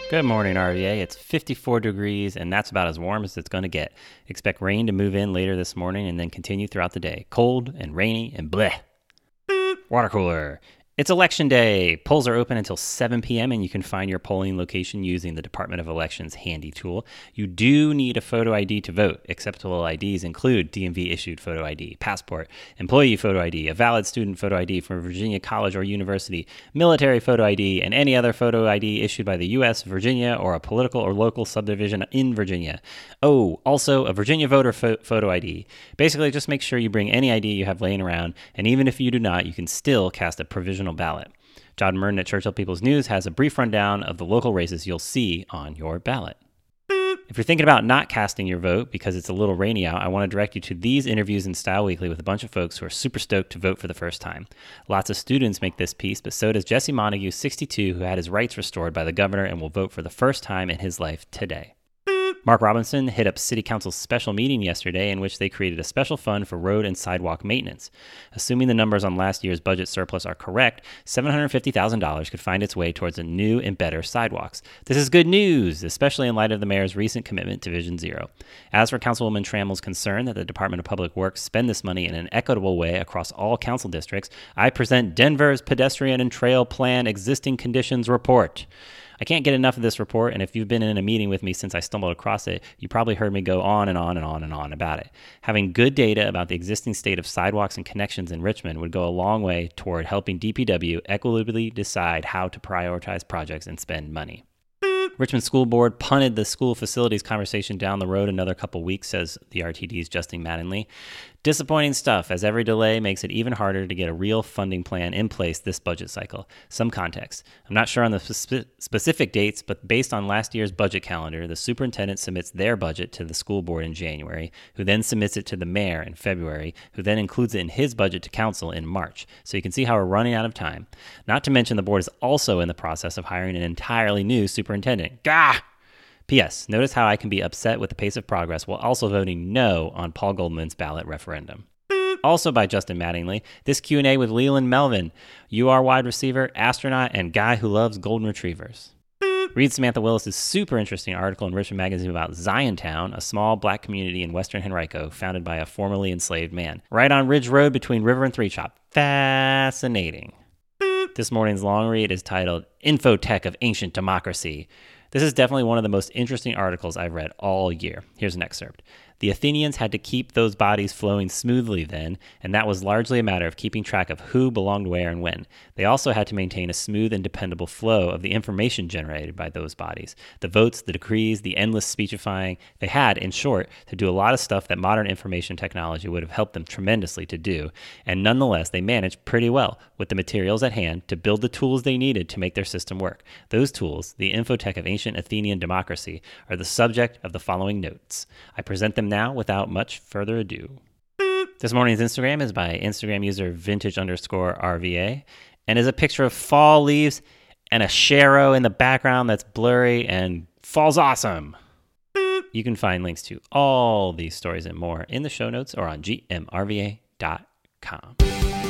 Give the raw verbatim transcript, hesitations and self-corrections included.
Good morning, R V A. It's fifty-four degrees, and that's about as warm as it's going to get. Expect rain to move in later this morning and then continue throughout the day. Cold and rainy and bleh. Water cooler. It's election day. Polls are open until seven p.m. and you can find your polling location using the Department of Elections handy tool. You do need a photo I D to vote. Acceptable I Ds include D M V-issued photo I D, passport, employee photo I D, a valid student photo I D from Virginia College or University, military photo I D, and any other photo I D issued by the U S, Virginia, or a political or local subdivision in Virginia. Oh, also a Virginia voter fo- photo I D. Basically, just make sure you bring any I D you have laying around, and even if you do not, you can still cast a provisional ballot. John Merton at Churchill People's News has a brief rundown of the local races you'll see on your ballot. If you're thinking about not casting your vote because it's a little rainy out, I want to direct you to these interviews in Style Weekly with a bunch of folks who are super stoked to vote for the first time. Lots of students make this piece, but so does Jesse Montague, sixty-two, who had his rights restored by the governor and will vote for the first time in his life today. Mark Robinson hit up City Council's special meeting yesterday in which they created a special fund for road and sidewalk maintenance. Assuming the numbers on last year's budget surplus are correct, seven hundred fifty thousand dollars could find its way towards a new and better sidewalks. This is good news, especially in light of the mayor's recent commitment to Vision Zero. As for Councilwoman Trammell's concern that the Department of Public Works spend this money in an equitable way across all council districts, I present Denver's Pedestrian and Trail Plan Existing Conditions Report. I can't get enough of this report, and if you've been in a meeting with me since I stumbled across it, you probably heard me go on and on and on and on about it. Having good data about the existing state of sidewalks and connections in Richmond would go a long way toward helping D P W equitably decide how to prioritize projects and spend money. Richmond School Board punted the school facilities conversation down the road another couple weeks, says the R T D's Justin Mattingly. Disappointing stuff, as every delay makes it even harder to get a real funding plan in place this budget cycle. Some context. I'm not sure on the spe- specific dates, but based on last year's budget calendar, the superintendent submits their budget to the school board in January, who then submits it to the mayor in February, who then includes it in his budget to council in March. So you can see how we're running out of time. Not to mention the board is also in the process of hiring an entirely new superintendent. Gah! P S. Notice how I can be upset with the pace of progress while also voting no on Paul Goldman's ballot referendum. Also by Justin Mattingly, this Q and A with Leland Melvin, U R wide receiver, astronaut, and guy who loves golden retrievers. Read Samantha Willis's super interesting article in Richmond Magazine about Ziontown, a small black community in western Henrico founded by a formerly enslaved man, right on Ridge Road between River and Three Chop. Fascinating. This morning's long read is titled Infotech of Ancient Democracy. This is definitely one of the most interesting articles I've read all year. Here's an excerpt. The Athenians had to keep those bodies flowing smoothly then, and that was largely a matter of keeping track of who belonged where and when. They also had to maintain a smooth and dependable flow of the information generated by those bodies. The votes, the decrees, the endless speechifying. They had, in short, to do a lot of stuff that modern information technology would have helped them tremendously to do, and nonetheless they managed pretty well, with the materials at hand, to build the tools they needed to make their system work. Those tools, the infotech of ancient Athenian democracy, are the subject of the following notes. I present them now without much further ado. This morning's Instagram is by Instagram user vintage underscore R V A and is a picture of fall leaves and a sharrow in the background that's blurry and fall's awesome. You can find links to all these stories and more in the show notes or on G M R V A dot com.